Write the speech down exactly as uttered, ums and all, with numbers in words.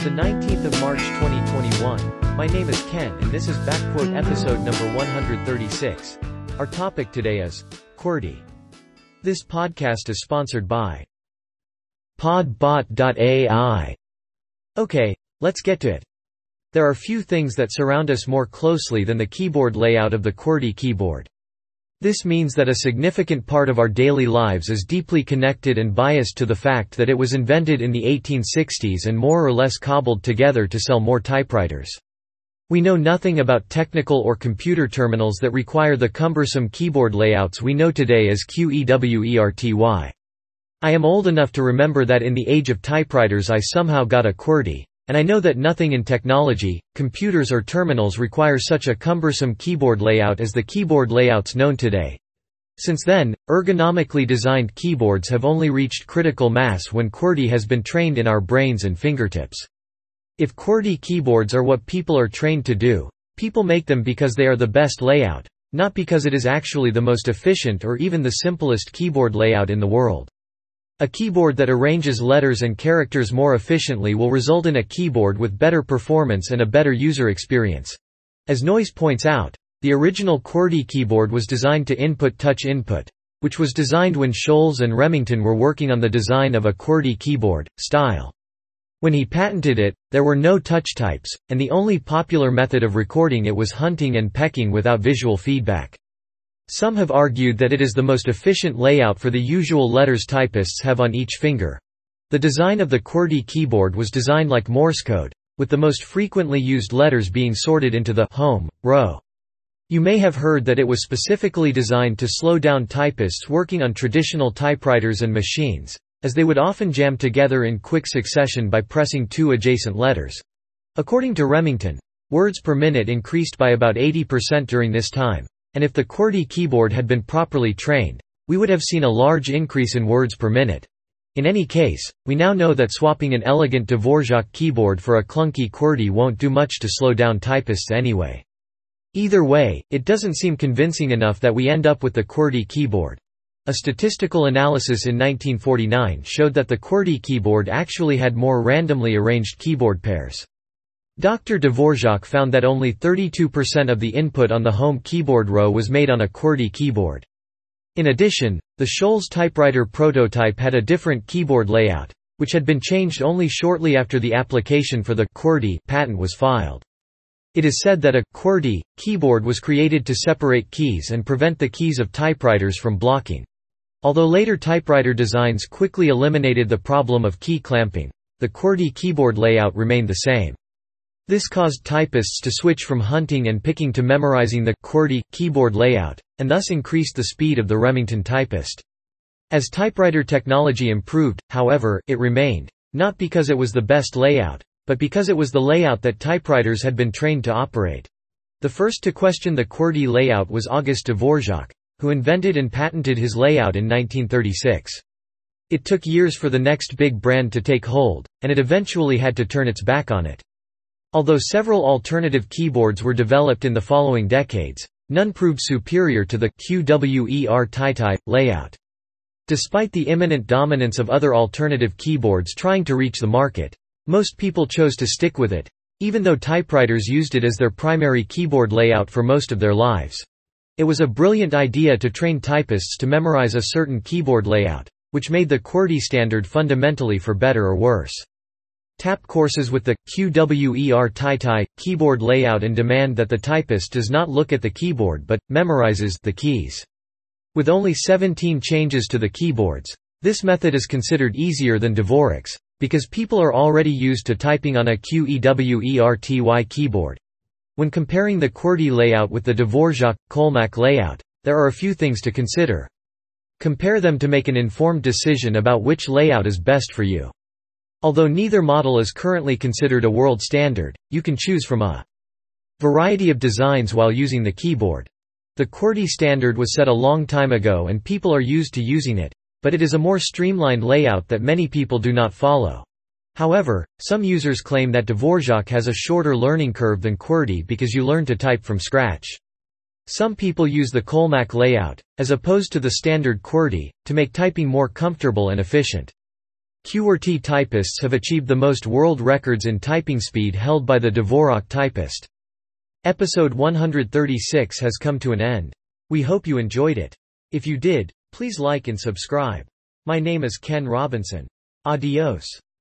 the nineteenth of March twenty twenty-one. My name is Ken and this is Backquote episode number one hundred thirty-six. Our topic today is QWERTY. This podcast is sponsored by Podbot dot A I. Okay, let's get to it. There are few things that surround us more closely than the keyboard layout of the QWERTY keyboard. This means that a significant part of our daily lives is deeply connected and biased to the fact that it was invented in the eighteen sixties and more or less cobbled together to sell more typewriters. We know nothing about technical or computer terminals that require the cumbersome keyboard layouts we know today as QWERTY. I am old enough to remember that in the age of typewriters I somehow got a QWERTY. And I know that nothing in technology, computers or terminals require such a cumbersome keyboard layout as the keyboard layouts known today. Since then, ergonomically designed keyboards have only reached critical mass when QWERTY has been trained in our brains and fingertips. If QWERTY keyboards are what people are trained to do, people make them because they are the best layout, not because it is actually the most efficient or even the simplest keyboard layout in the world. A keyboard that arranges letters and characters more efficiently will result in a keyboard with better performance and a better user experience. As Noyce points out, the original QWERTY keyboard was designed to input touch input, which was designed when Sholes and Remington were working on the design of a QWERTY keyboard style. When he patented it, there were no touch types, and the only popular method of recording it was hunting and pecking without visual feedback. Some have argued that it is the most efficient layout for the usual letters typists have on each finger. The design of the QWERTY keyboard was designed like Morse code, with the most frequently used letters being sorted into the home row. You may have heard that it was specifically designed to slow down typists working on traditional typewriters and machines, as they would often jam together in quick succession by pressing two adjacent letters. According to Remington, words per minute increased by about eighty percent during this time. And if the QWERTY keyboard had been properly trained, we would have seen a large increase in words per minute. In any case, we now know that swapping an elegant Dvorak keyboard for a clunky QWERTY won't do much to slow down typists anyway. Either way, it doesn't seem convincing enough that we end up with the QWERTY keyboard. A statistical analysis in nineteen forty-nine showed that the QWERTY keyboard actually had more randomly arranged keyboard pairs. Doctor Dvorak found that only thirty-two percent of the input on the home keyboard row was made on a QWERTY keyboard. In addition, the Sholes typewriter prototype had a different keyboard layout, which had been changed only shortly after the application for the QWERTY patent was filed. It is said that a QWERTY keyboard was created to separate keys and prevent the keys of typewriters from blocking. Although later typewriter designs quickly eliminated the problem of key clamping, the QWERTY keyboard layout remained the same. This caused typists to switch from hunting and picking to memorizing the QWERTY keyboard layout, and thus increased the speed of the Remington typist. As typewriter technology improved, however, it remained, not because it was the best layout, but because it was the layout that typewriters had been trained to operate. The first to question the QWERTY layout was August Dvorak, who invented and patented his layout in nineteen thirty-six. It took years for the next big brand to take hold, and it eventually had to turn its back on it. Although several alternative keyboards were developed in the following decades, none proved superior to the QWERTY layout. Despite the imminent dominance of other alternative keyboards trying to reach the market, most people chose to stick with it, even though typewriters used it as their primary keyboard layout for most of their lives. It was a brilliant idea to train typists to memorize a certain keyboard layout, which made the QWERTY standard fundamentally for better or worse. Tap courses with the QWERTY keyboard layout and demand that the typist does not look at the keyboard but memorizes the keys. With only seventeen changes to the keyboards, this method is considered easier than Dvorak's, because people are already used to typing on a QWERTY keyboard. When comparing the QWERTY layout with the Dvorak-Kolmak layout, there are a few things to consider. Compare them to make an informed decision about which layout is best for you. Although neither model is currently considered a world standard, you can choose from a variety of designs while using the keyboard. The QWERTY standard was set a long time ago and people are used to using it, but it is a more streamlined layout that many people do not follow. However, some users claim that Dvorak has a shorter learning curve than QWERTY because you learn to type from scratch. Some people use the Kolmak layout, as opposed to the standard QWERTY, to make typing more comfortable and efficient. QWERTY typists have achieved the most world records in typing speed held by the Dvorak typist. Episode one hundred thirty-six has come to an end. We hope you enjoyed it. If you did, please like and subscribe. My name is Ken Robinson. Adios.